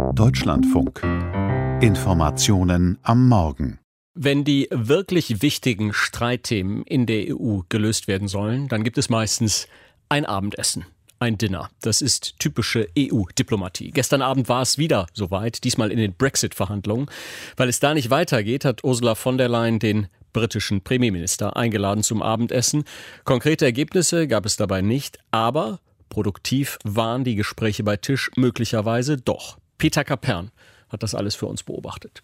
Deutschlandfunk. Informationen am Morgen. Wenn die wirklich wichtigen Streitthemen in der EU gelöst werden sollen, dann gibt es meistens ein Abendessen, ein Dinner. Das ist typische EU-Diplomatie. Gestern Abend war es wieder soweit, diesmal in den Brexit-Verhandlungen. Weil es da nicht weitergeht, hat Ursula von der Leyen den britischen Premierminister eingeladen zum Abendessen. Konkrete Ergebnisse gab es dabei nicht, aber produktiv waren die Gespräche bei Tisch möglicherweise doch. Peter Kapern hat das alles für uns beobachtet.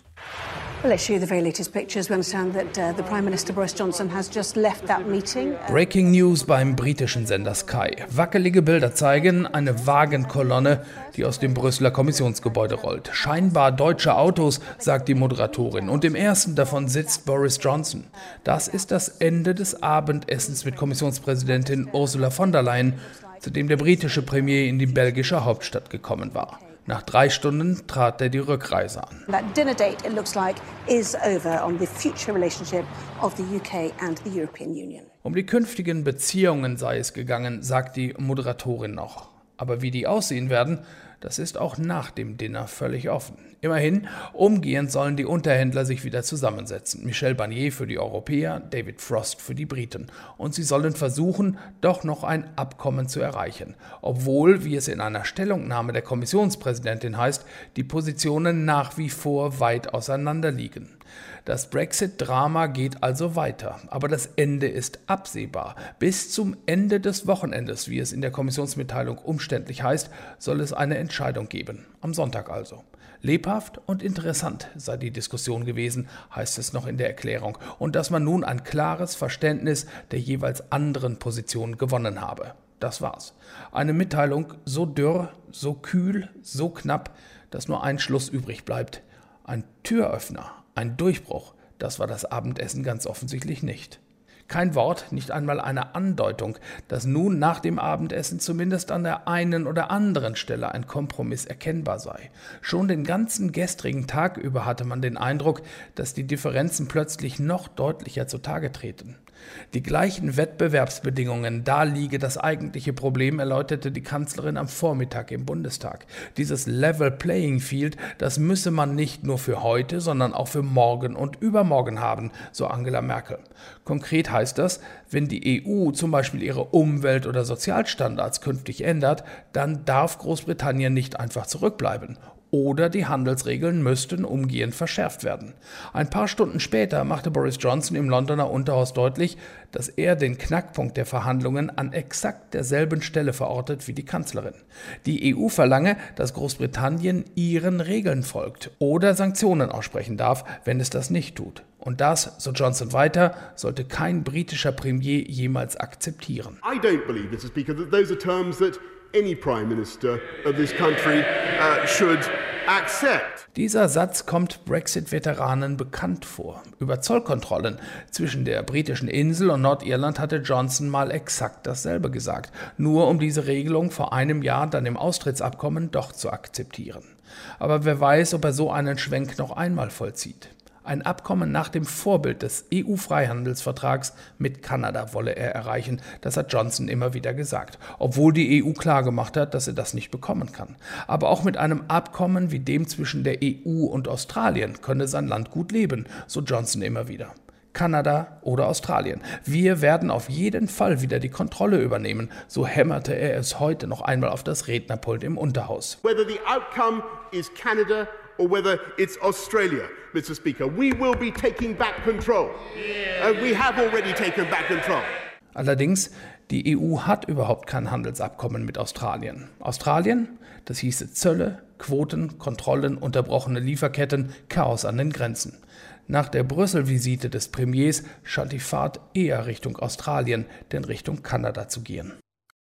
Well, let's show you the very latest pictures. We understand that the Prime Minister Boris Johnson has just left that meeting. Breaking News beim britischen Sender Sky. Wackelige Bilder zeigen eine Wagenkolonne, die aus dem Brüsseler Kommissionsgebäude rollt. Scheinbar deutsche Autos, sagt die Moderatorin. Und im ersten davon sitzt Boris Johnson. Das ist das Ende des Abendessens mit Kommissionspräsidentin Ursula von der Leyen, zu dem der britische Premier in die belgische Hauptstadt gekommen war. Nach 3 Stunden trat er die Rückreise an. That dinner date, it looks like, is over on the future relationship of the UK and the European Union. Um die künftigen Beziehungen sei es gegangen, sagt die Moderatorin noch. Aber wie die aussehen werden, das ist auch nach dem Dinner völlig offen. Immerhin, umgehend sollen die Unterhändler sich wieder zusammensetzen. Michel Barnier für die Europäer, David Frost für die Briten. Und sie sollen versuchen, doch noch ein Abkommen zu erreichen. Obwohl, wie es in einer Stellungnahme der Kommissionspräsidentin heißt, die Positionen nach wie vor weit auseinander liegen. Das Brexit-Drama geht also weiter, aber das Ende ist absehbar. Bis zum Ende des Wochenendes, wie es in der Kommissionsmitteilung umständlich heißt, soll es eine Entscheidung geben. Am Sonntag also. Lebhaft und interessant sei die Diskussion gewesen, heißt es noch in der Erklärung, und dass man nun ein klares Verständnis der jeweils anderen Positionen gewonnen habe. Das war's. Eine Mitteilung so dürr, so kühl, so knapp, dass nur ein Schluss übrig bleibt. Ein Türöffner. Ein Durchbruch, das war das Abendessen ganz offensichtlich nicht. Kein Wort, nicht einmal eine Andeutung, dass nun nach dem Abendessen zumindest an der einen oder anderen Stelle ein Kompromiss erkennbar sei. Schon den ganzen gestrigen Tag über hatte man den Eindruck, dass die Differenzen plötzlich noch deutlicher zutage treten. Die gleichen Wettbewerbsbedingungen, da liege das eigentliche Problem, erläuterte die Kanzlerin am Vormittag im Bundestag. Dieses Level Playing Field, das müsse man nicht nur für heute, sondern auch für morgen und übermorgen haben, so Angela Merkel. Konkret heißt das, wenn die EU zum Beispiel ihre Umwelt- oder Sozialstandards künftig ändert, dann darf Großbritannien nicht einfach zurückbleiben. Oder die Handelsregeln müssten umgehend verschärft werden. Ein paar Stunden später machte Boris Johnson im Londoner Unterhaus deutlich, dass er den Knackpunkt der Verhandlungen an exakt derselben Stelle verortet wie die Kanzlerin. Die EU verlange, dass Großbritannien ihren Regeln folgt oder Sanktionen aussprechen darf, wenn es das nicht tut. Und das, so Johnson weiter, sollte kein britischer Premier jemals akzeptieren. I don't believe, Mr. Speaker, that those are terms that any Prime Minister of this country should accept. Dieser Satz kommt Brexit-Veteranen bekannt vor. Über Zollkontrollen zwischen der britischen Insel und Nordirland hatte Johnson mal exakt dasselbe gesagt, nur um diese Regelung vor einem Jahr dann im Austrittsabkommen doch zu akzeptieren. Aber wer weiß, ob er so einen Schwenk noch einmal vollzieht. Ein Abkommen nach dem Vorbild des EU-Freihandelsvertrags mit Kanada wolle er erreichen, das hat Johnson immer wieder gesagt, obwohl die EU klargemacht hat, dass er das nicht bekommen kann. Aber auch mit einem Abkommen wie dem zwischen der EU und Australien könne sein Land gut leben, so Johnson immer wieder. Kanada oder Australien. Wir werden auf jeden Fall wieder die Kontrolle übernehmen, so hämmerte er es heute noch einmal auf das Rednerpult im Unterhaus. Whether the outcome is Canada or whether it's Australia, Mr. Speaker, we will be taking back control. We have already taken back control. Allerdings, die EU hat überhaupt kein Handelsabkommen mit Australien. Australien, das hieße Zölle, Quoten, Kontrollen, unterbrochene Lieferketten, Chaos an den Grenzen. Nach der Brüssel-Visite des Premiers scheint die Fahrt eher Richtung Australien, denn Richtung Kanada zu gehen.